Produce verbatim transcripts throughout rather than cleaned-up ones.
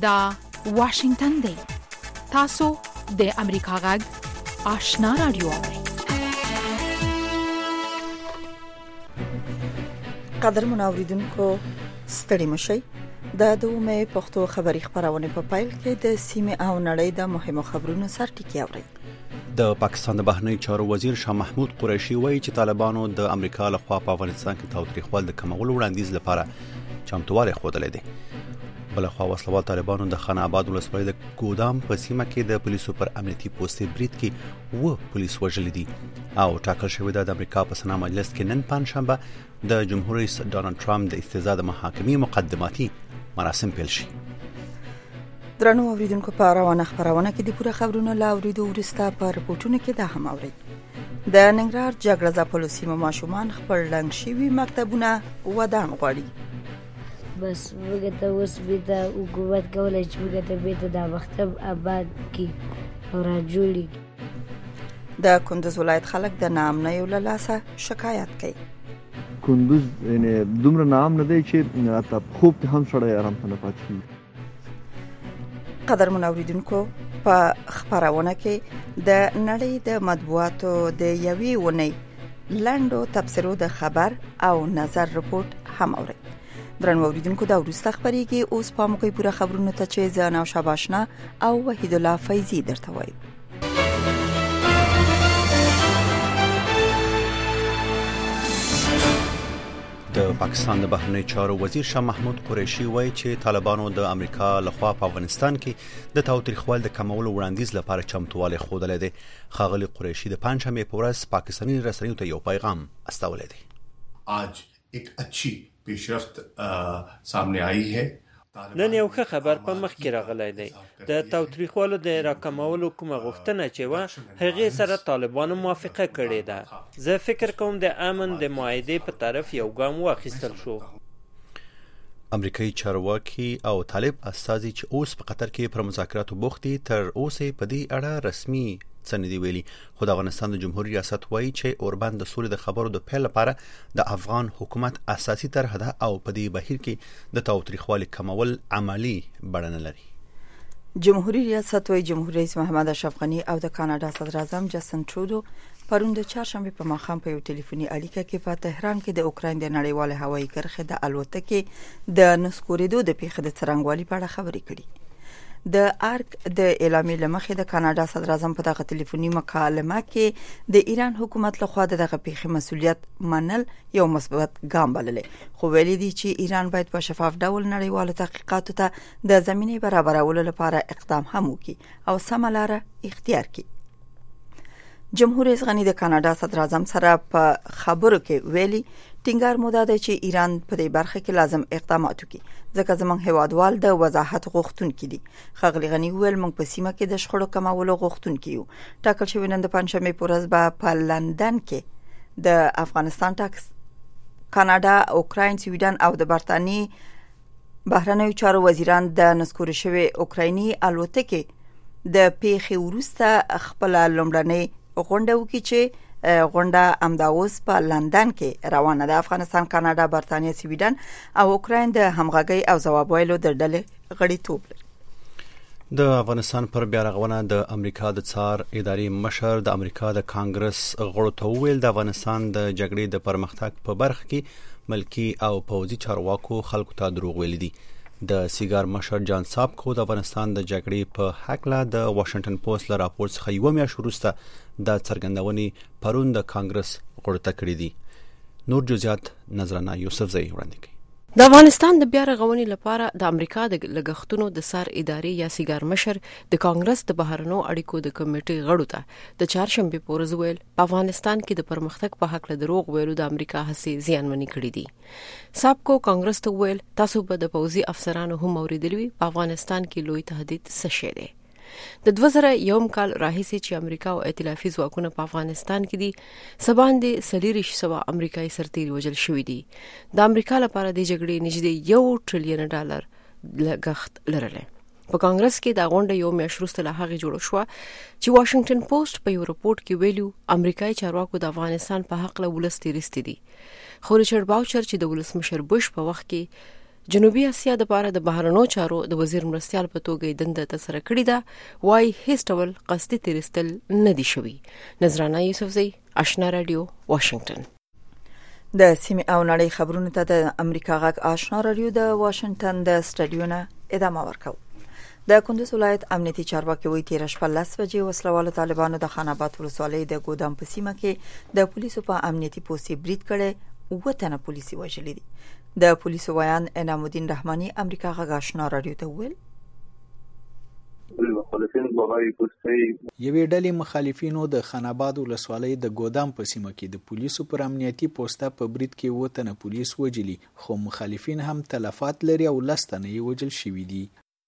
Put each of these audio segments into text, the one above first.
دا واشنگتن دی. تاسو د امریکا غږ آشنا رادیو اورئ. قدرمن اوریدونکو ستړي مشئ. د دومې پښتو خبري خبرونه په پایل کې د سیمه او نړۍ د مهمو خبرونو سر ټکی اورئ. د پاکستان د بهرنی چارو وزیر شاه محمود قریشي وایي چې طالبانو د امریکا لخوا په افغانستان کې تاوتریخوال د کمولو وړاندیز لپاره چمتووالی ښودلی دی. بلخوا وسلوال طالبانو د خان آباد ولسوالۍ د ګودام په سیمه کې د پولیسو پر امنیتي پوستې برید کې و پولیس وژلي دي او ټاکل شوی د امریکا په سنا مجلس کې نن پنځشنبه د جمهور رئیس ډانلډ ټرمپ د استیزا د محاکمې مقدماتي مراسم پیل شي. درنو اوریدونکو په روانه خبرونه کې د پوره خبرونو لا اوریدو ورسته په رپورټونو کې دا هم اورئ. د ننګرهار جګړه ځپلو سیمه ماشومان خپل لنګ شوي مکتبونه ودان غواړي. بس وګته اوس بیته حکومت کولای چې وګته بیته د مکتب آباد کی او را جوړي. د کندوز ولایت خلک د ناامنۍ له لاسه شکایت کوي. کندوز یعنی دومره نام نه دی چې اته خوب ته هم سړی آرام ته نه پاتې. قدرمن اوریدونکو په خبرونه کې د نړۍ د مطبوعاتو د یوې ونې لنډو تبصرو د خبر او نظر رپورت هم اورئ. درنو اوریدونکو دا ورسته خبرېږي. اوس په موږ پوره خبرونه ته چې زه نو شاباشنا او وحید الله فیضی درته وایم. د پاکستان د بهرنی چارو وزیر شاه محمود قریشي وایي چې طالبانو د امریکا لخوا په افغانستان کې د تاوتریخوال د کمولو وړاندیز لپاره چمتووالی ښودلی دی. ښاغلي قریشي د پنځشنبې په ورځ پاکستاني رسنیو ته یو پیغام استولی دی. آج ایک اچھی پیشرفت سامنے آئی ہے. نن یو ښه خبر په مخ کې راغلی دی. د تاوتریخوالو د راکمولو کومه غوښتنه چې وه هغې سره طالبانو موافقه کړې ده. زه فکر کوم د امن د معاهدې په طرف یو ګام واخیستل شو. امریکایي چارواکي او طالب استازي چې اوس په قطر کې پر مذاکراتو بوخت دي تر اوسه په دې اړه رسمي څه نه دی ویلي. خو د افغانستان د جمهوریت ریاست وایي چې اوربند د سولې د خبرو د پیل لپاره د افغان حکومت اساسي طرح ده او په دې بهیر کې د تاوتریخوالي کمول عملی بڼه نه لري. جمهوریت ریاست وایي جمهور رئیس محمد اشرف غني او د کاناډا صدر اعظم جسټن ټرودو پرون د چهارشنبه په ماښام په یو ټلیفوني اړیکه کې په تهران کې د اوکراین د نړیوال هوایي کرښې د الوتکې د نسکورېدو د پیښې د څرنګوالي په اړه خبرې کړي. د ارک د اعلامیې لمخې د کاناډا صدر اعظم په دغه ټلیفوني مکالمه کې د ایران حکومت لخوا دغه پیښې مسؤلیت منل یو مثبت ګام بللی. خو ویلي دي چې ایران باید په شفاف ډول نړیوالو تحقیقاتو ته د زمینې برابرولو لپاره اقدام هم وکړي او سمه لاره اختیار کړي. جمهور رئیس غني د کاناډا صدر اعظم سره په خبرو کې ویلي ټینګار مو ده چې ایران په دې برخه کې لازم اقدامات وکړي ځکه زموږ هیوادوال د وضاحت غوښتونکي دي. ښاغلي غني وویل موږ په سیمه کې د شخړو کمولو غوښتونکي یو. ټاکل شوی نن د پنځشنبې په ورځ به په لندن کې د افغانستان ټاکس کاناډا اوکراین سویډن او د برتانیې بهرنیو چارو وزیران د نسکورې شوی اوکرایني الوتکې د پیښې وروسته خپل لومړنۍ غونډه وکړي چې غونډه امداوس په لندن کې روانه ده. افغانستان، کاناډا، برتانیې، سویډن او اوکراین د همغږي او ځواب ویلو د ډلې غړیتوب لري. د افغانستان پر بیا رغونه د امریکا د څار ادارې مشر د امریکا د کانګرس غړو ته وویل د افغانستان د جګړې د پرمختګ په برخه کې ملکی او پوځي چارواکو خلکو ته دروغ ویل دي. د سیګار مشر جان سابکو د افغانستان د جګړې په حق له د واشنگټن پوسټ له راپور څخه یو میاشت وروسته د څرګندونې پرون د کانګرس غړو ته کړې دي. نور جزئیات نظرانه یوسفزئی وړاندې کوي. د افغانستان د بیا رغونې لپاره د امریکا د لګښتونو د سار ادارې یا سیګار مشر د کانګرس د بهرنو اړیکو د کمیټې غړو ته د چهارشنبه په ورځ ویل په افغانستان کې د پرمختګ په حق له دروغ ویلو د امریکا هڅې زیانمنې کړې دي. سابکو کانګرس ته ویل تاسو به د پوځي افسرانو هم اوریدلی په افغانستان کې لوی تهدید څه شی دی. د دوه زره یوم کال راهیسې چې امریکا او ائتلافي ځواکونه په افغانستان کې دي سباندې سلیریش سوا امریکایي سرتیري وژل شوي دي. د امریکا لپاره د جګړې نږدې یو ټریلیون ډالر لګښت لرلی. په کانګرس کې دا غونډه یو میاشت وروسته له هغې جوړه شوه چې واشنگټن پوسټ په یو رپورټ کې ویلو امریکایي چارواکو د افغانستان په حق له ولس تیرستی دي. خو ریچارډ باوچر چې د ولسمشر بوش په وخت کې جنوبي اسیا د پاره د بهرنیو چارو د وزیر مرستيال په توګه دنده تسره کړې ده وای هیڅ ډول قصدي تیرستل نه دي شوی. نظرانه یوسفزئی، آشنا رادیو، واشنگټن. د سیمې او نړۍ خبرونه ته د امریکا غږ آشنا رادیو د واشنگټن د سټډیو نه ادامه ورکوي. د کندوز ولایت امنیتي چارواکي وایي تیر شپه لس بجې وسلوالو طالبانو د خان آباد ولسوالۍ د ګودام په سیمه کې د پولیسو په امنیتي پوستې برید کړي او تنه پولیسي وژلي دي. د پولیسو ویان انعام الدین رحماني امریکا غږ آشنا رادیو ته ویل یوې ډلې مخالفینو د خان آباد ولسوالۍ د ګودام په سیمه کې د پولیسو پر امنیتي پوسټه په برید کې وته نه پولیس وژلي، خو مخالفین هم تلفات لري او لستنه یې وژل شوي دي.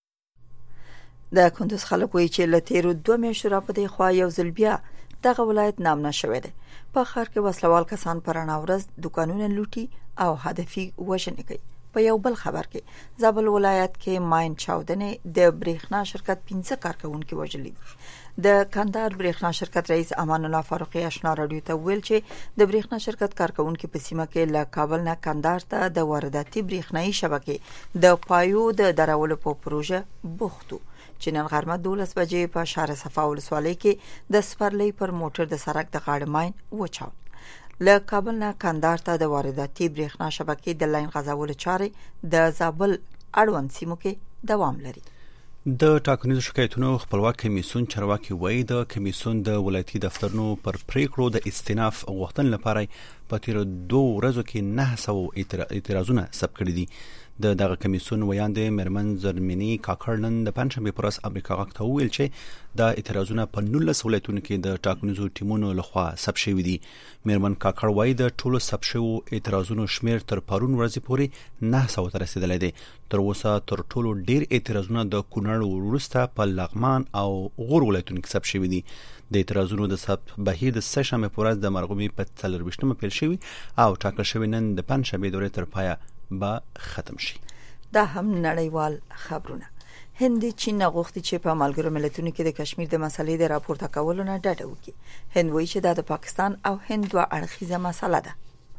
د کندوز خلک وایي چې له تیرو دوه میاشتو راپدې خوا یو ځل بیا دغه ولایت نامنه شوی دی. په ښار کې وسلوال کسان پر رڼا ورځ دکانونه لوټي او هدفي وژنې کوي. په یو بل خبر کې زابل ولایت کې ماین چاودنې د برېښنا شرکت پنځه کارکونکي وژلي دي. د کندهار برېښنا شرکت رئیس امان الله فاروقي آشنا رادیو ته ویل چې د برېښنا شرکت کارکونکي په سیمه کې له کابل نه کندهار ته د وارداتي برېښنايي شبکې د پایو د درولو په پروژه بوختو چې نن غرمه دولس بجې په شهر صفا ولسوالۍ کې د سپرلۍ پر موټر د سړک د غاړې ماین وچاود. له کابل نه کندهار ته د وارداتي برېښنا شبکې د لاین غځولو چارې د زابل اړوند سیمو کې دوام لري. د ټاکنیزو شکایتونو خپلواک کمیسیون چارواکي وایي د کمیسیون د ولایتي دفترونو پر پریکړو د استیناف غوښتنې لپاره په تیر دوه ورځو کې نه سوه اعتراضونه ثبت کړي دي. د دغه کمیسیون ویاندې مرمن زرمنی کاکړنن د پنځمې پر ورځ امریکا غږ ته وویل چې دا اعتراضونه په نولس ولایتونو کې د ټاکنیزو ټیمونو لخوا ثبت شوي دي. مرمن کاکړ وایي د ټولو ثبت شوو اعتراضونو شمیر تر پرون ورځې پورې نه سوه ته رسیدلی دی. تر اوسه تر ټولو ډیر اعتراضونه د کونړ وروسته په لغمان او غور ولایتونو کې ثبت شوي دي. د اعتراضونو د ثبت بهیر د سه شنبې پر ورځ د مرغومي په څلرویشتمه پیل شوی او ټاکل شوی نن د پنځشنبې دورې تر پایه به ختم شي. دا هم نړیوال خبرونه. هند چین غوښتي چې په ملګرو ملتونو کې د کشمیر د مسلې د راپورته کولو نه ډډه وکړي. هند وایي چې دا د پاکستان او هند دوه اړخیزه مسله ده.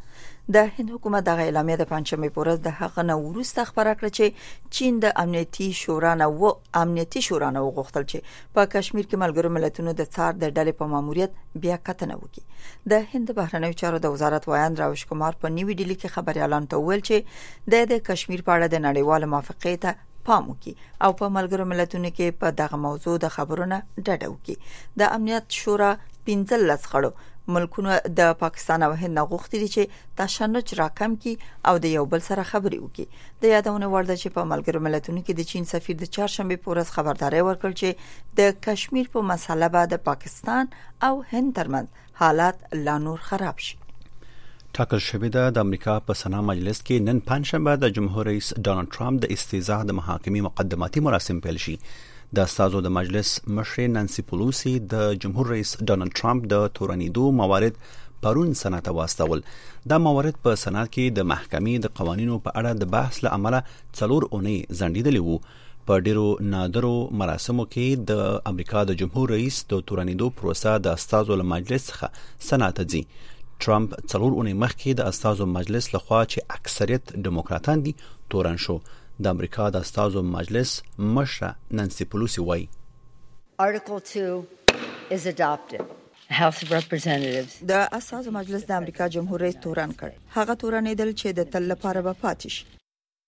د هند حکومت دغه اعلامیه د پنځمې په ورځ د هغه نه وروسته خبره کړه چې چین د امنیتي شورا نه و امنیتي شورا نه وغوښتل چې په کشمیر کې ملګرو ملتونو د څار د ډلې په ماموریت بیا کتنه وکړي. د هند بهرنیو چارو د وزارت وایان راوش کومار په نیوی ډیلی کې خبريالان ته ویل چې د د کشمیر په اړه د نړیوال موافقې ته پام وکړي او په ملګرو ملتونو کې په دغه موضوع د خبرونه ډډه وکړي. د امنیت شورا پنځه لس غړو ملکونه د پاکستان او هند غوښتي دي چې تشنج راکم کړي او د یو بل سره خبرې وکړي. د یادونه وړ ده چې په ملګرو ملتونو کې د چین سفیر د چهارشنبه په ورځ خبرداري ورکړ چې د کشمیر په مسله به د پاکستان او هند ترمنځ حالات لا نور خراب شي. ټاکل شوې ده د امریکا په سنا مجلس کې نن پنځشنبه د جمهور رئیس ډانلډ ټرمپ د استیضاح د محاکمې مقدماتي مراسم پیل شي. د استازو د مجلس مشر نانسي پلوسی د جمهور رئیس ډانلډ ټرمپ د تورنیدو موارد پرون سنات واستول. دا موارد په سنات کې د محکمې د قوانینو په اړه د بحث له امله څلور اونۍ ځنډیدلې وو. په ډیرو نادرو مراسمو کې د امریکا د جمهور رئیس د تورنیدو پروسه د استازو له مجلس څخه سنات ځي. ټرمپ څلور اونۍ مخکې د استازو مجلس لخوا چې اکثریت ډیموکراتان دي تورن شو. د امریکا د استازو مجلس مشره نانسي پلوسی وایي Article two is adopted. House of Representatives د استازو مجلس د امریکا جمهور رئیس تورن کړ. هغه تورنیدل چې د تل لپاره به پاتې شي.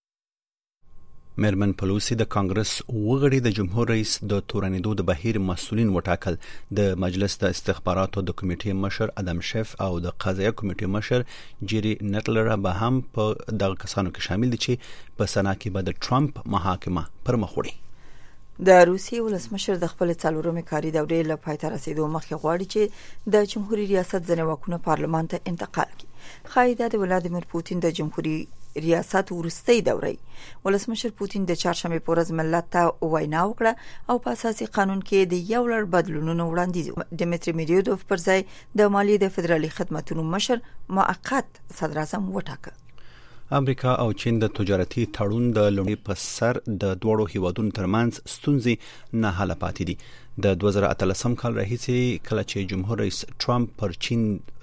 مرمن پلوسی د کانګرس وغړي د جمهور رئیس د تورنیدو د بهیر مسؤلین وټاکل. د مجلس د استخباراتو د کمیټې مشر ادم شیف او د قضایه کمیټې مشر جيري نټلر به هم په دغه کسانو کې شامل دي چې په سنا کې به د ټرمپ محاکمه پر مخ وړي. د روسیې ولسمشر د خپل څلورمې کاري دورې له پای ته رسیدو مخکې غواړي چې د جمهوریت ریاست ځنې واکونه پارلمان ته انتقال کړي. خایده د ولادیمیر پوتین د جمهوریت ریاست ورستۍ دورې ولسمشر پوتین د چهارشنبه په ورځ ملت ته وینا وکړه او په اساسي قانون کې د یو لړ بدلونونو وړاندیز ډیمټری میډویدوف پر ځای د مالیې د فدرالي خدماتو مشر موقت صدر اعظم وټاکه. امریکا او چین د تجارتي تړون د لومړي په سر د دوړو هیوادونو ترمنځ ستونزې نه حل پاتې دي. د دوه زره اتلسم کال راهیسې کله چې جمهور رئیس ټرمپ پر چین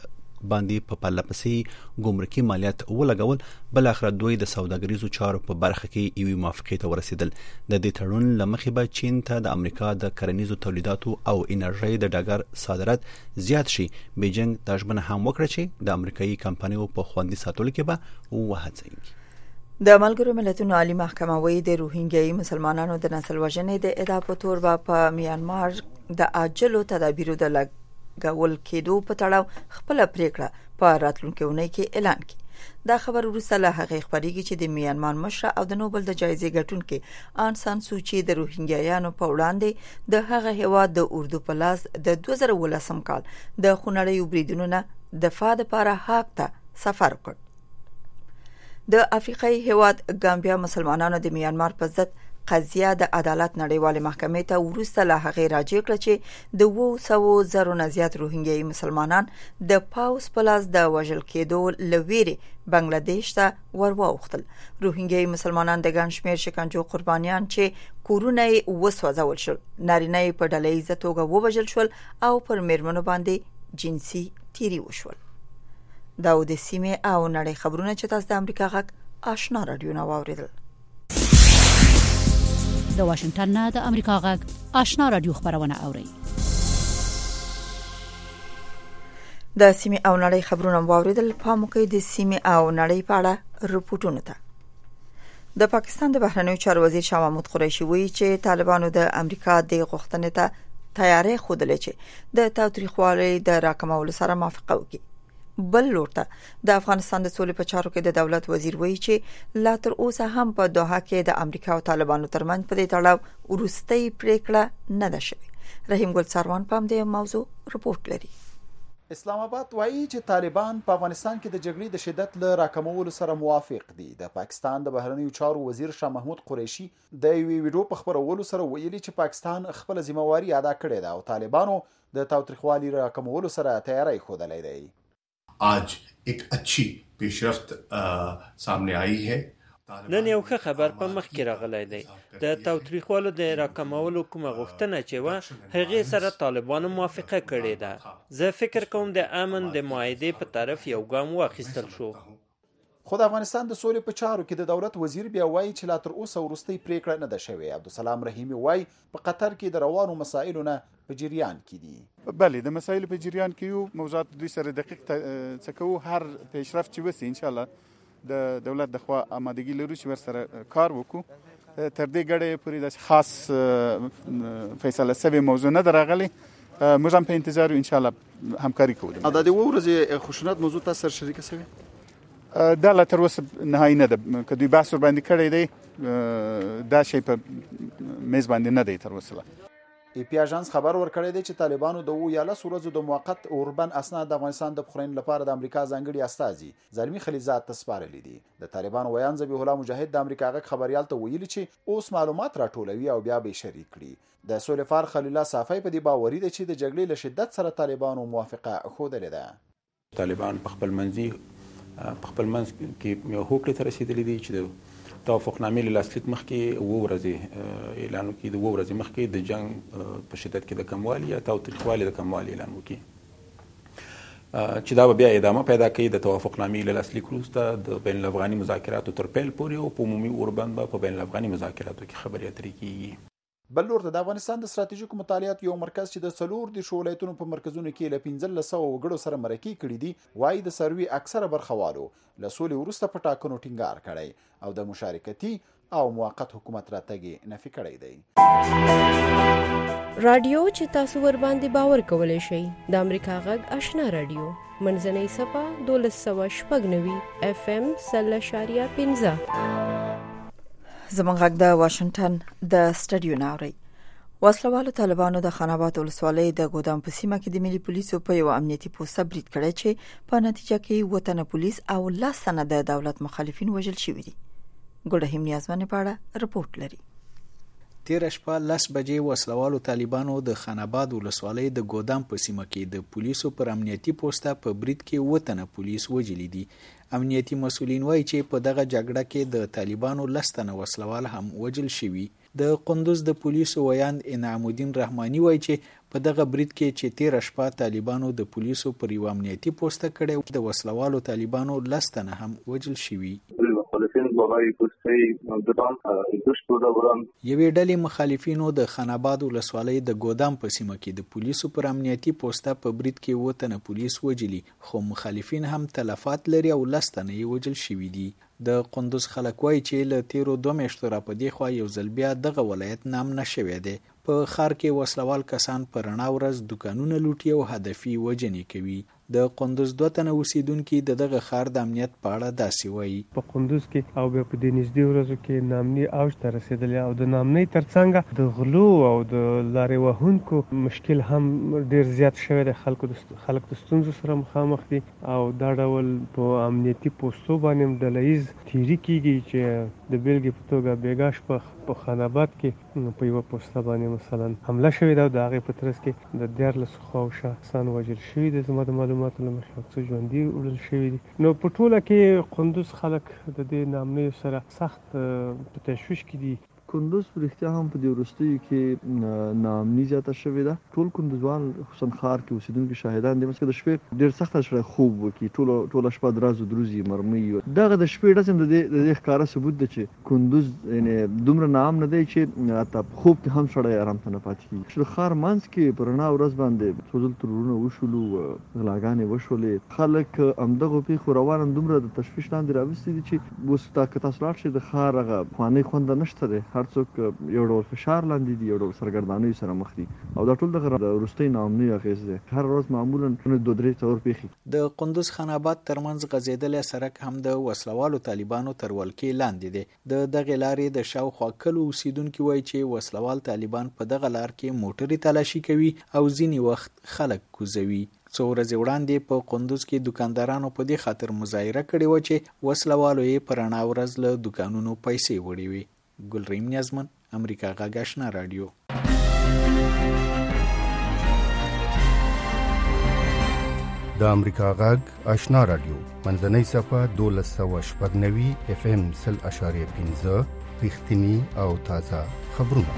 باندې په پرله پسې ګمرکي مالیات ولګول، بل اخر دوی د سوداګریزو چارو په برخه کې یوې موافقې ته ورسېدل. د دې تړون له مخې به چین ته د امریکا د کرنیزو تولیداتو او انرژۍ د ډګر صادرات زیات شي. بیجینګ دا ژمنه هم وکړه چې د امریکایي کمپنیو په خوندي ساتلو کې به وهڅوي. د ملګرو ملتونو عالی محکمه وایي د روهینګیایي مسلمانانو د نسل وژنې د ادعا په تور به په میانمار د عاجلو تدابیرو د لګول کېدو په تړاو خپل پریکړه په راتلونکي اونۍ کې اعلان کړي. دا خبر وروسته له هغې خبرېږي چې د میانمار مشره او د نوبل د جایزې ګټونکي آن سان سوچي د روهینګیایانو په وړاندې د هغه هیواد د اردو په لاس د دوه زره ولسم کال د خونړیو بریدونو نه دفاع لپاره حق ته سفر وکړ. د افریقایي هیواد ګامبیا مسلمانانو د میانمار په ضد قضیه د عدالت نړیوالې محکمې ته وروسته له هغې راجع کړه چې د اوه سوو زرو نه زیات روهینګیایي مسلمانان د پاوس په لاس د وژل کېدو له ویرې بنګلادیش ته ور واوښتل. روهینګیایي مسلمانان د ګڼ شمېر شکنجو قربانیان چې کورونه یې وسوځول شول، نارینه یې په ډله ییزه توګه ووژل شول او پر میرمنو باندې جنسي تیري وشول. دا و د سیمې او نړۍ خبرونه چې تاسو د امریکا غږ آشنا رادیو نه واوریدل. د واشنگټن نه د امریکا غږ آشنا رادیو خبرونه اوري. د سیمې او نړۍ خبرونه واوریدل. په موقع د سیمې او نړۍ په اړه رپورټونه ته د پاکستان د بهرنیو چارو وزیر شاه محمود قریشي وایي چې طالبانو د امریکا د غوښتنې ته تیاری خوده چې د تاوتریخوالي د راکمولو سره موافقه وکړي. بل لورته د افغانستان د سولې په چارو کې د دولت وزیر وایي چې لا تر اوسه هم په دوحه کې د امریکا او طالبانو ترمنځ په دې تړاو وروستۍ پریکړه نه ده شوې. رحیم ګل سروان په دې موضوع رپورټ لري. اسلام آباد وایي چې طالبان په افغانستان کې د جګړې د شدت له راکمولو سره موافق دي. د پاکستان د بهرنیو چارو وزیر شاه محمود قریشي د یوې ویډیو په خبرولو سره ویلي چې پاکستان خپل ذمہواری ادا کړې ده او طالبانو د تاوتریخوالي راکمولو سره تیاری ښودلی دی. आज एक अच्छी पेशरफ्त सामने आई है. نن یو ښه خبر په مخ کې راغلی دی. د تاوتریخوالو د راکمولو کومه غوښتنه چې وه هغې سره طالبانو موافقه کړې ده. زه فکر کوم د امن د معاهدې په طرف یو ګام واخیستل شو. خو د افغانستان د سولې په چارو کې د دولت وزیر بیا وایي چې لا تر اوسه وروستۍ پریکړه نه ده شوې. عبدالسلام رحیمي وایي په قطر کې د روانو مسایلو نه په جریان کې دي. بله د مسایلو په جریان کې یو موضوعات دوی سره دقیق څه کوو. هر پیشرفت چې وسي ان شاء الله د دولت د خوا آمادګي لرو چې ورسره کار وکړو. تر دې ګړې پورې د خاص فیصله سوي موضوع نه راغلي. موږ هم په انتظار یو ان شاء الله همکاري کوو. دا د اوه ورځې خشونت موضوع تاسو سره شریکه شوی؟ دا لا تر اوسه نهایي نه ده. که دوی بحث ور باندې کړی دی دا شی په میز باندې نه دی تر اوسه. ای پی اژانس خبر ورکړی دی چې طالبانو د اوه یا لس ورځو د موقت اوربن اسناد د افغانستان د پخلاینې لپاره د امریکا ځانګړي استازي زلمي خلیزات ته سپارلي دي. د طالبانو ویان ذبیح الله مجاهد د امریکا غږ خبريال ته ویلي چې اوس معلومات راټولوي او بیا به شریک کړي. د سولې فار خلیل الله صافی په دې باوري دی چې د جګړې له شدت سره طالبانو موافقه ښودلې ده. طالبان په خپل منځي په خپل منځ کې یو هوکړې ته رسېدلي دي چې د توافقنامې له لاسلیک مخکې اوه ورځې اعلان وکړي. د اوه ورځې مخکې د جنګ په شدت کې د کموالي یا تاوتریخوالي د کموالي اعلان وکړي چې دا به بیا ادامه پیدا کوي د توافقنامې له لاسلیک وروسته د بین الافغاني مذاکراتو تر پیل پورې او په عمومي اوربند به په بین الافغاني مذاکراتو کې خبرې اترې کیږي. بل لور د افغانستان د ستراتیژیکو مطالعاتو یو مرکز چې د څلور د ولایتونو په مرکزونو کې له پنځلس سوه وګړو سره مرکې کړي دي وایي د سروي اکثره برخوالو له سولې وروسته په ټاکنو ټینګار کړی او د مشارکتي او موقت حکومت راتګ نفي کړی دی. رادیو چې تاسو ور باندې باور کولای شئ د امریکا غږ آشنا رادیو منځنۍ صفه دولس سوه شپږ نوي اف ام سل اشاریه پنځه. زمونږ غږ د واشنگټن د سټډیو ناوري. وسلوالو طالبانو د خاناباد ولسوالۍ د ګودام په سیمه کې د ملي پولیسو په یو امنیتي پوسټ برید کړی چې په نتیجه کې وطن پولیس او لس تنه د دولت مخالفین وژل شوي دي. ګلرحیم نیازمن په اړه رپورټ لري. تیر شپه لس بجې وسلوالو طالبانو د خاناباد ولسوالۍ د ګودام په سیمه کې د پولیسو پر امنیتي پوسټه په برید کې وطن پولیس وژلي دي. امنیتي مسولین وایي چې په دغه جګړه کې د طالبانو لس تنه وسلوال هم وژل شوي. د قندوز د پولیسو ویاند انعام الدین رحماني وایي چې په دغه برید کې چې تیر شپه طالبانو د پولیسو پر یو امنیتي پوسټ کړي د وسلوالو طالبانو لس تنه هم وژل شوي. یوې ډلې مخالفینو د خاناباد ولسوالۍ د ګودام په سیمه کې د پولیسو پر امنیتي پوسټه په برید کې اووه تنه پولیس وژلي، خو مخالفین هم تلفات لري او لس تنه یې وژل شوي دي. د قندوز خلک وایي چې له تیرو دوه میاشتو را په دې خوا یو ځل بیا دغه ولایت نام نه شوی دی. په ښار کې وسلوال کسان په رڼا ورځ دوکانونه لوټي او هدفي وژنې کوي. د قندوز دوه تنه اوسیدونکي د دغه ښار د امنیت په اړه داسې وایي. په قندوز کې او بیا په دې نږدې ورځو کې نامني اوج ته رسېدلی او د نامنۍ ترڅنګ د غلو او د لارې وهونکو مشکل هم ډېر زیات شوی دی. خلکو خلک د ستونزو سره مخامخ دي او دا ډول په امنیتي پوستو باندې ډله ییز تیري کېږي چې د بېلګې په توګه بیګا شپه په خاناباد کې په یوه پوسته باندې مثلا حمله شوې ده او د هغې په ترڅ کې د دیارلسو خواو شخصان وژل شوي دي. زما د معلوماتو له مخې څه ژوندي وړل شوي دي. نو په ټوله کې قندوز خلک د دې نامنیو سره سخت په تشویش کې دي. کندوز په رښتیا هم په دې وروستیو کې ناامني زیاته شوې ده. ټول کندوزوال خصوصا ښار کې اوسېدونکي شاهدان دي چې د شپې ډېر سخته شړی خوب وکړي، ټوله ټوله شپه درازو دروزي مرمۍ. دغه د شپې ډز هم د دې ښکاره ثبوت ده چې کندوز یعنې دومره ناامنه دی چې حتی خوب کې هم سړی ارام ته نه پاتې کېږي. د ښار منځ کې په رڼا ورځ باندې څو ځل ترورونه وشولو، غلاګانې وشولې. خلک همدغو پېښو روان هم دومره د تشویش لاندې راوستي دي چې اوس که تاسو لاړ شئ د ښار هغه پخوانی خوند نشته دی. هر څوک یو ډول فشار لاندې دي، یو ډول سرګردانیو سره مخ دي او دا ټول دغه د وروستۍ ناامنۍ اغېز دی. هر ورځ معمولا دوه درې څلور پېښې. د قندوز خاناباد ترمنځ غځېدلی سړک هم د وسلوالو طالبانو تر ولکې لاندې دی. د دغې لارې د شاوخوا کلو اوسیدونکي وایي چې وسلوال طالبان په دغه لار کې موټرې تلاشي کوي او ځینې وخت خلک کوزوي. څو ورځې وړاندې په قندوز کې دوکاندارانو په دې خاطر مظاهره کړې وه چې وسلوالو یې په رڼا ورځ له دوکانونو پیسې وړې وې. ګلریم نیازمن، امریکا غږ آشنا رادیو. د امریکا غږ آشنا رادیو منځنۍ صفحه دولس سوه شپږ نوي اف ام سل اشاریه پنځه رښتیني او تازه خبرونه.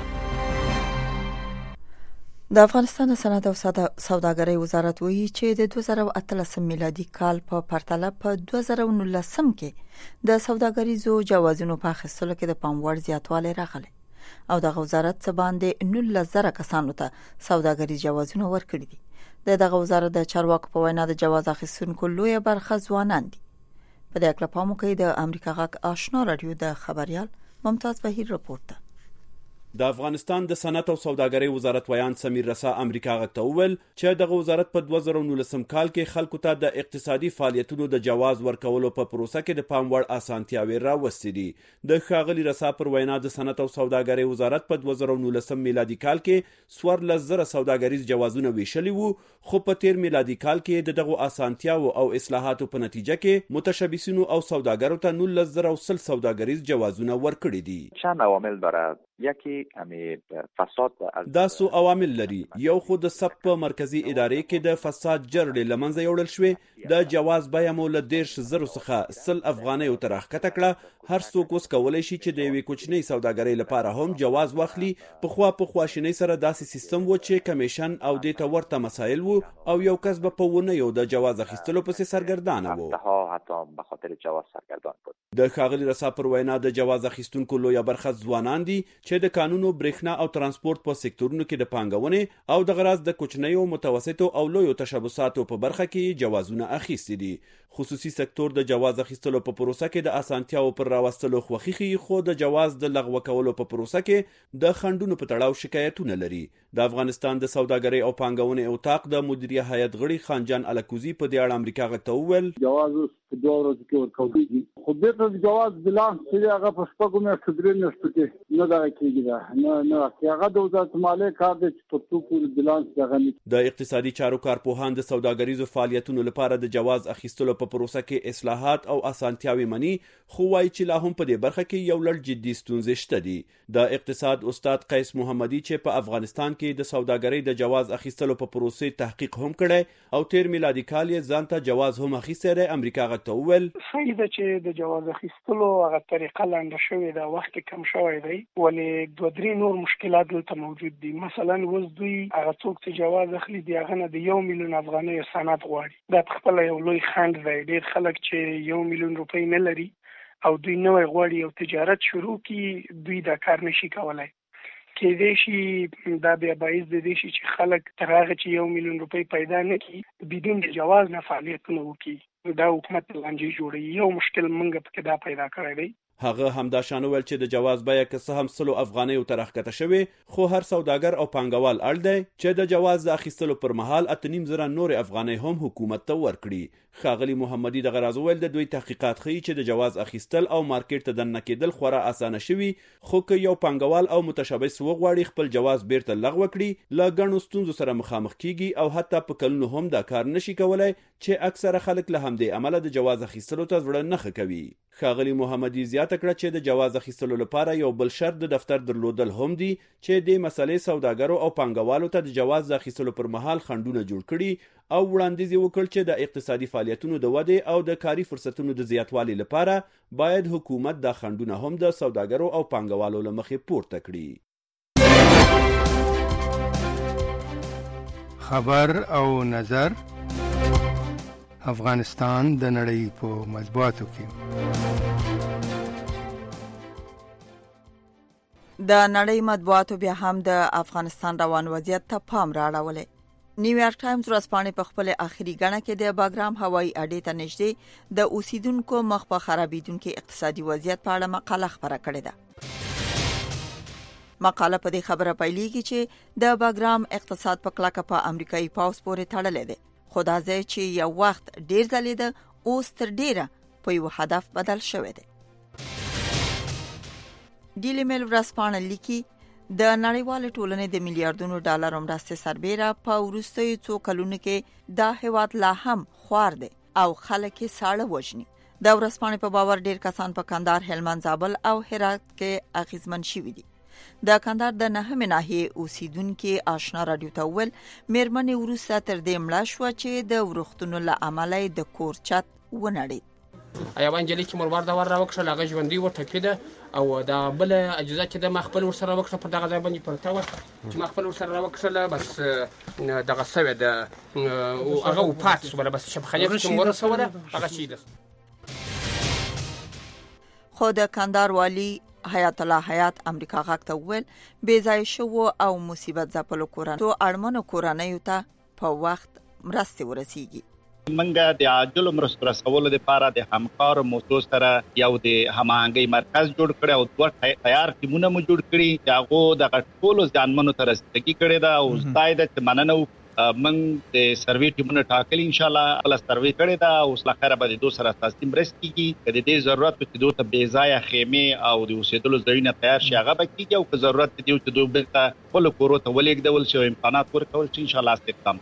د افغانستان صنعت او سوداګرۍ وزارت وایي چې د دوه زره اتلسم میلادي کال په پرتله په دوه زره نولسم کې د سوداګریزو جوازونو په اخیستلو کې د پام وړ زیاتوالی راغلی او دغه وزارت څه باندې نولس زره کسانو ته سوداګریز جوازونه ورکړي دي. د دغه وزارت د چارواکو په وینا د جواز اخیستونکو لویه برخه ځوانان دي. په دې اړه پام وکړئ. د امریکا غږ آشنا رادیو د خبريال ممتاز بهیر رپورټ ده. د افغانستان د صنعت او سوداګرۍ وزارت ویان سمیر رسا امریکا غږ ته وویل چې دغه وزارت په دوه زره نولسم کال کې خلکو ته د اقتصادي فعالیتونو د جواز ورکولو په پروسه کې د پام وړ اسانتیاوې راوستې دي. د ښاغلي رسا پر وینا د صنعت او سوداګرۍ وزارت په دوه زره نولسم میلادي کال کې څوارلس زره سوداګریز جوازونه ویشلي وو، خو په تیر میلادي کال کې د دغو اسانتیاوو او اصلاحاتو په نتیجه کې متشبثینو او سوداګرو ته نولس زره او سل سوداګریز جوازونه ورکړي دي. چند عوامل داره. یکی همین فساد دا سو عوامل لري. یو خو د سب په مرکزی ادارې کې د فساد جرړې لمنځه یوړل شوې. د جواز بیه مو له دیرش زرو څخه سل افغانۍ تر راښکته کړه. هر څوک اوس کولی شي چې د یوې کوچنۍ سوداګرۍ لپاره هم جواز واخلي. په خوا په خواشینۍ سره داسې سیستم و چې کمیشن او دې ته ورته مسایل وو او یو کس به په ونه یو د جواز اخیستلو پسې سرګردانه وو. حتی به خاطر جواز سرګردان بود. د ښاغلي رسا پر وینا د جواز اخیستونکو لویه برخه ځوانان دي چې د قانونو، برېښنا او ترانسپورت په سکتورونو کې د پانګونې او د غراض د کوچنیو، متوسطو او لویو تشبثاتو په برخه کې جوازونه اخیستي دي. خصوصي سکتور د جواز اخیستلو په پروسه کې د اسانتیاو پر راوستلو خوښي ښيي، خو د جواز د لغوه کولو په پروسه کې د خنډونو په تړاو شکایتونه لري. د افغانستان د سوداګرۍ او پانګونې اتاق د مدیریه هیئت غړي خانجان الکوزي په دې اړه امریکا غږ ته وویل جواز په دوه ورځو کې ورکوي. خو بیرته د جواز بلانس چې هغه په شپږو میاشتو درې میاشتو کې نه دغه کېږي. نه نه هغه د وزارت مالیې کار دی چې تر څو پورې بلانس دغه نه. د اقتصادي چارو کارپوهان د سوداګریزو فعالیتونو لپاره د جواز اخیستلو په په پروسه کې اصلاحات او اسانتیاوي مني، خو وایي چې لا هم په دې برخه کې یو لړ جدي ستونزې شته دي. د اقتصاد استاد قیس محمدي چې په افغانستان کې د سوداګرۍ د جواز اخیستلو په پروسې تحقیق هم کړی او تیر میلادي کال یې ځان ته جواز هم اخیستی دی، امریکا غږ ته وویل صحیح ده چې د جواز اخیستلو هغه طریقه لنډه شوې ده، وخت کم شوی دی، ولې دوه درې نور مشکلات دلته موجود دي. مثلا اوس دوی هغه څوک چې جواز اخلي د هغه نه د یو میلیون افغانۍ سند غواړي. دا په خپله یو لوی خنډ دی. ډېر خلک چې یو میلیون روپۍ نه لري او دوی نوی غواړي او تجارت شروع کړي، دوی دا کار نشي کولی. کېدای شي دا بیا باعث د دې شي چې خلک تر هغه چې یو میلیون روپۍ پیدا نه کړي بدون د جواز نه فعالیتونه وکړي. دا حکومت لانجې جوړوي. یو مشکل موږ پکې دا پیدا کړی دی. هغه همدا شان ویل چې د جواز بیه که څه هم سلو افغانۍ ته راښکته شوې، خو هر سوداګر او پانګوال اړ دی چې د جواز د اخیستلو پر مهال اته نیم زره نورې افغانۍ هم حکومت ته ورکړي. ښاغلي محمدي دغه راز وویل د دوی تحقیقات ښیي چې د جواز اخیستل او مارکیټ ته دننه کېدل خورا اسانه شوي، خو که یو پانګوال او متشبث وغواړي خپل جواز بیرته لغوه کړي، له ګڼو ستونزو سره مخامخ کیږي او حتی په کلونو هم دا کار نشي کولی چې اکثره خلک له همدې امله د جواز اخیستلو ته زړه نه ښه کوي. ښاغلي محمدي زیاته کړه چې د جواز اخیستلو لپاره یو بل شرط د دفتر درلودل هم دي چې د مسلې سوداګرو او پانګوالو ته د جواز اخیستلو پر مهال خنډونه جوړ کړي او وړاندیز یې وکړ چې د اقتصادي فعالیتونو د ودې او د کاري فرصتونو د زیاتوالي لپاره باید حکومت دا خنډونه هم د سوداګرو او پانګوالو له مخې پورته کړي. خبر او نظر افغانستان د نړۍ په مطبوعاتو کې. د نړۍ مطبوعاتو بیا هم د افغانستان روان وضعیت ته پام راړولی. نیویارک ټایمز ورځپاڼې په خپل اخري غڼه کې د باګرام هوایي اډې ته نږدې د اوسیدونکو مخ په خرابېدونکي اقتصادي وضعیت په اړه مقاله خپره کړې ده. مقاله په دې خبره پیلېږي چې د باګرام اقتصاد په کلکه په امریکایي پاوځ پورې تړلی دی، خو دا ځای چې یو وخت ډیر ځلېده اوس تر ډیره په یو هدف بدل شوی دی. ډیلی میل ورځپاڼه لیکي د نړیوالې ټولنې د میلیارډونو ډالرو مرستې سربیره په وروستیو څو کلونو کې دا هیواد لا هم خوار دی او خلک یې ساړه وژني. د ورځپاڼې په باور ډیر کسان په کندهار، هلمند، زابل او هرات کې اغیزمن شوي دي. د کندهار د نهمې ناحیې اوسیدونکي آشنا راډیو ته وویل مېرمنې وروسته تر دې مړه شوه چې د ورښتونو له امله یې د کور چت ونړېد. یوه نجلۍ چې مربار د ور راوکښل هغه ژوندۍ وټپېده او د بله اجزا چې د ما خپل ورسره راوکښله پر دغه ځای باندې پرته وه چې ما خپل ورسره راوکښله بس دغه سوې ده هغه وفات شوله، بس شبخانې ته چې ورسوله هغه شهیده. خو د کندهار والي حیات الله حیات امریکا غږ ته وویل بې ځایه شوو او مصیبت ځپلو کورنیو اړمنو کورنیو ته په وخت مرستې ورسیږي. منګه د عاجل مرستو رسولو لپاره د همکارو موضوع سره یو د هماهنګۍ مرکز جوړ کړی او دوه تیار ټیمونه مو جوړ کړي چې هغه د ټولو ځانمنو ته رسیدګي کړې ده او ستایي د مننه من د سروي ټیمونه ټاکلي ان شاء الله خپل سروي کړی دا او اوس لخر به د دوه سره تاسو مرسته کیږي کله دې ضرورت چې دوه ته بې ځای خیمه او د اوسېدلو ځایونه تیار شي هغه به کیږي او که ضرورت دی چې دوه بلته خپل کورو ته ولېږدول شي امکانات ورکول شي ان شاء الله استقام.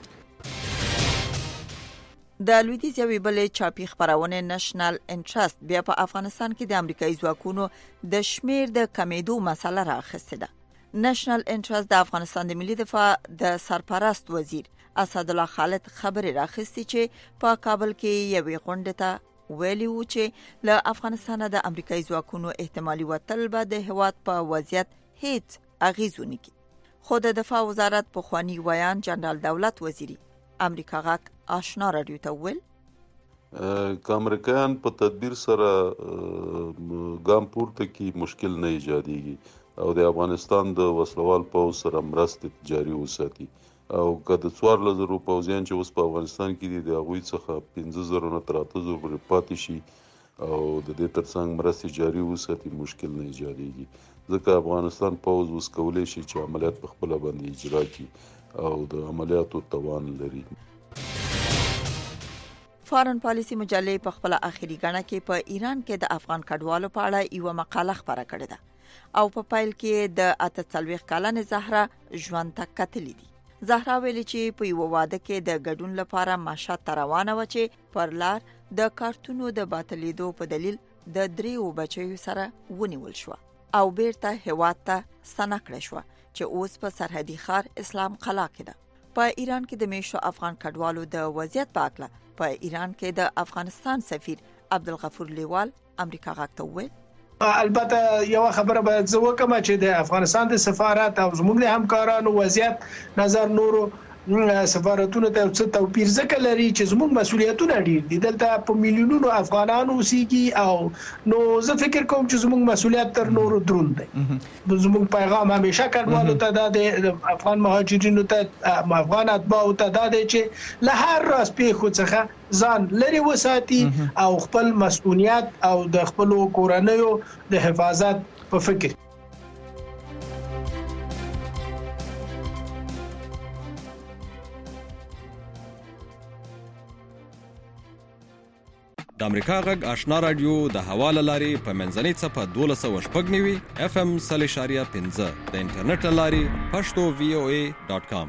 د لویدیځ یوې بلې چاپي خپرونې نېشنل انټرست بیا په افغانستان کې د امریکایي ځواکونو د شمیر د کمیدو مسله راخسته ده. نېشنل انټرست د افغانستان د ملي دفاع د سرپرست وزیر اسد الله خالد خبري راخستي چې په کابل کې یوې غونډې ته ویلي وو چې له افغانستان د امریکایي ځواکونو احتمالي وتل به د هواد په وضعیت هیڅ اغیز ونه کړي. خو د دفاع وزارت په خواني ویان جنرال دولت وزیری امریکا غاک آشنا راډیو ته ویل که امریکایان په تدبیر سره ګام پورته کی مشکل نه ایجادېږي او د افغانستان د وسلوال پوځ سره مرستې جاري وساتي او که د څوارلس زرو پوځیان چې اوس په افغانستان کې دي د هغوی څخه پنځه زرو نه تر اته زرو پورې پاتې شي او د دې ترڅنګ مرستې جاري وساتي مشکل نه ایجادېږي ځکه افغانستان پوځ اوس کولی شي چې عملیات په خپله باندې اجرا کړي او د عملیاتو توان لري. فارن پالیسی مجلې په خپل اخري غڼه کې په ایران کې د افغان کډوالو په اړه یو مقاله خپره کړې ده او په پایل کې د اته څلوېښت کلنې زهرا ژوند ته کتلې دي. زهرا ویلي چې په یو واده کې د ګډون لپاره ماشات روانه و چې پر لار د کارتونو د باطلیدو په دلیل د دریو بچیو سره ونیول شو او بیرته هیواد ته ستنه کړې شو چې اوس په سرحدي ښار اسلام قلعه کې ده. په ایران کې د میشو افغان کډوالو د وضعیت په اړه په ایران کې د افغانستان سفیر عبدالغفور لیوال امریکا غاک ته وویل البته یو خبره باید زه وکم چې د افغانستان د سفارت او زموږ د همکارانو وضعیت نظر نورو سفارتونو ته څه توپیر ځکه لري چې زموږ مسولیتونه ډیر دي. دلته په میلیونونو افغانانو اوسېږي او نو زه فکر کوم چې زموږ مسولیت تر نورو دروند دی. زموږ پیغام همیشه کډوالو ته د افغان مهاجرینو ته افغان اتباعو ته دا دی چې له هر راز پیښو څخه ځان لري وساتي او خپل مسؤلیت او د خپل کورنیو د حفاظت په فکر. د امریکا غږ آشنا رادیو د حواله لاري په منځنۍ صفه دولس سوه شپږ نوي اف ام صلی شاریه پنځه د انټرنیټ لاري پښتو وی او ای ډاٹ کام.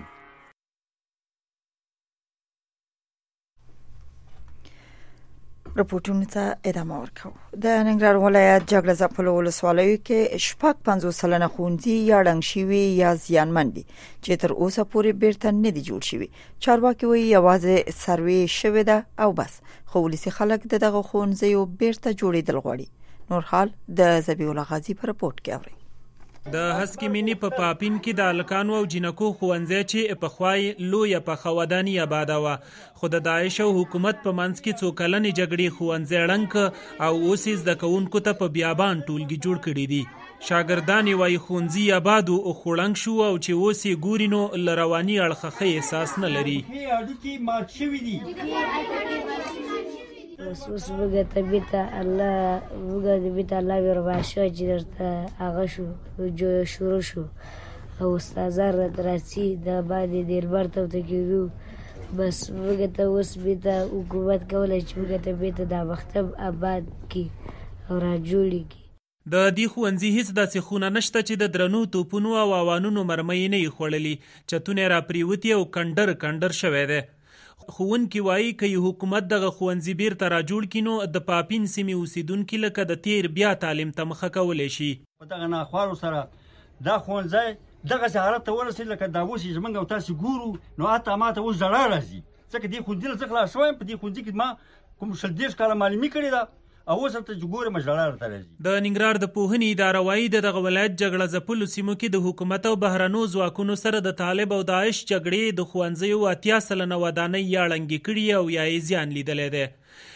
رپورټونو ته ادامه ورکوو. د ننګرهار ولایت جګړه ځپلو ولسوالیو کې شپږ پنځوس سلنه ښوونځي یا ړنګ شوي یا زیانمن دي چې تر اوسه پورې بیرته نه دي جوړ شوي. چارواکي وایي یوازې سروې شوې ده او بس، خو ولسي خلک دغه ښوونځیو بیرته جوړېدل غواړي. نور حال د ذبیح الله غازی په رپورټ کې اورئ. د هسکی مینی په پا پاپین کې د الکانو او جنکو ښوونځی چې په خوای لویه په خودانی آباده و، خو د داعش او حکومت په منځ کې څو کلنې جګړې ښوونځی ړنګ او اوس یې زده کوونکو ته په بیابان ټولګي جوړ کړي دي. شاګردان یې وایي ښوونځي آباد او خوړنګ شو او چې اوس یې ګوري نو له رواني اړخه احساس نه لري. اوس وګه طبيعت الله وګه طبيعت الله ورباشو چې درته هغه شو جو شروع شو او استادار دراسي د باندې دلبر ته کېدو بس وګه ته اوس بیت حکومت کولای چې وګه طبيعت د مکتب آباد کی او راجوړي کی. د دې ښوونځي هیڅ داسې خونه نشته چې د درنو توپونو او اوانونو مرمۍ نه یې خوړلي، چتونه را پریوتي او کندر کندر شوی دی. ښوونکي وایي که یې حکومت دغه ښوونځي بیرته راجوړ کړي نو د پاپین سیمې اوسیدونکي لکه د تیر بیا تعلیم ته مخه کولی شي. په دغه ناخوالو سره دا ښوونځی دغسې حالت ته ورسېد لکه دا اوس چې زموږ او تاسې ګورو نو حتی ما ته اوس ژړا راځي، ځکه دې ښوونځي نه زه خلاص شوی یم. په دې ښوونځي کې ما کوم شل دېرش کاله معلمي کړې ده او اوس هلته چې ګورم ژړا راته راځي. د ننګرهار د پوهنې اداره وایي د دغه ولایت جګړه ځپلو سیمو کې د حکومت او بهرنو ځواکونو سره د طالب او داعش جګړې د ښوونځیو اتیا سلنه ودانۍ یا ړنګې کړي او یا یې زیان لیدلی دی.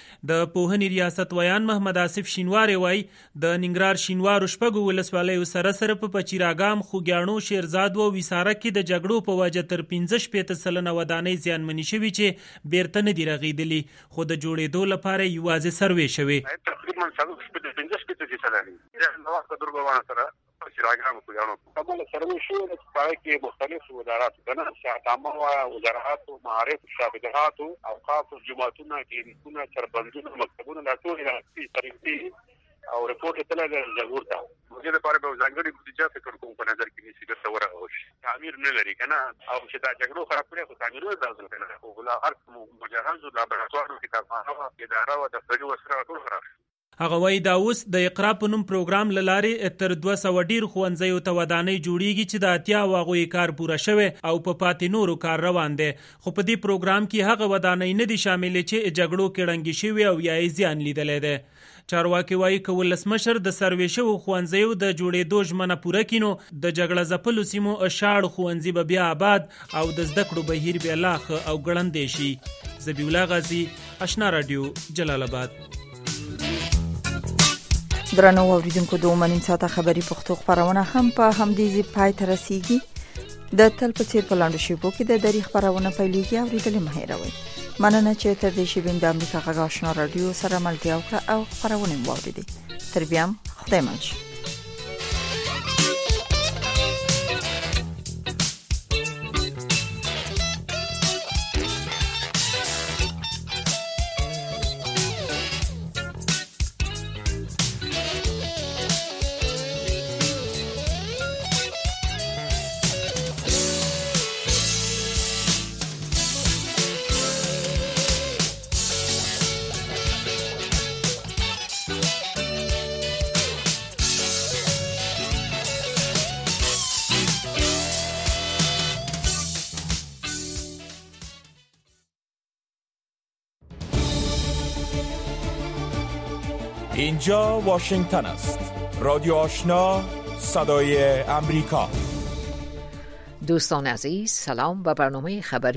د پوهنې ریاست ویان محمد آصف شینواری وایي د ننګرهار شینوارو شپږو ولسوالیو سره سره په پچیراګام، خوږیاڼو، شیرزاد او ویساره کې د جګړو په وجه تر پنځه شپېته سلنه ودانۍ زیانمنې شوي چې بیرته نه دي رغېدلي، خو د جوړېدو لپاره یوازې سروې شوې. تقریبا پنځه شپېته فیصده دي د وخت دربوانه سره پچیراګام خوږیاڼو کابل سروې شوې ده چې په هغې کې مختلف وزارات کنه شهادامه وه، وزارات، معارف، شابدغات، اوقاف، جوماتونه، کلینیکونه، چربندونه، مکتبونه، دا ټول یې ترې او رپورټ یې تللی دی جګړو ته. دې لپاره به یو ځانګړې بودیجه فکر کوم په نظر کې نیسي ګټه ورغول شي. تعمیر نه لري که نه او چې دا جګړو خراب کړی خو تعمیرونه لازم که نه خو لا هر مجهزو لابراتوارو کتابخانه وه، اداره وه، دفتري وسیله ټول خراب شي. هغه وایي دا اوس د اقرا په نوم پروګرام له لارې تر دوه سوه ډیر ښوونځیو ته ودانۍ جوړیږي چې د اتیا هغوی کار پوره شوی او په پاتې نورو کار روان دی، خو په دې پروګرام کې هغه ودانۍ نه دي شاملې چې جګړو کې ړنګې شوي او یا یې زیان لیدلی دی. چارواکي وایي که ولسمشر د سروې شوو ښوونځیو د جوړېدو ژمنه پوره کړي نو د جګړه ځپلو سیمو شاړ ښوونځي به بیا آباد او د زده کړو بهیر بیا لا ښه او ګړندی شي. ذبیح الله غازی، آشنا رادیو، جلال آباد. درنو اوریدونکو د اومنین ساته خبری پښتو خبرونه هم په همدې ځای پای ته رسیږي. د تل په څیر په لاندو شیبو کې د دری خبرونه پیلېږي، اوریدل مه هېروئ. مننه چې تر دې شیبین د امریکا غږ آشنا رادیو سره ملګرتیا وکړه او خبرونه مو واورېدې. تر بیا خدای مل. اینجا واشنگتن است. رادیو آشنا، صدای امریکا. دوستان عزیز، سلام. و برنامه خبری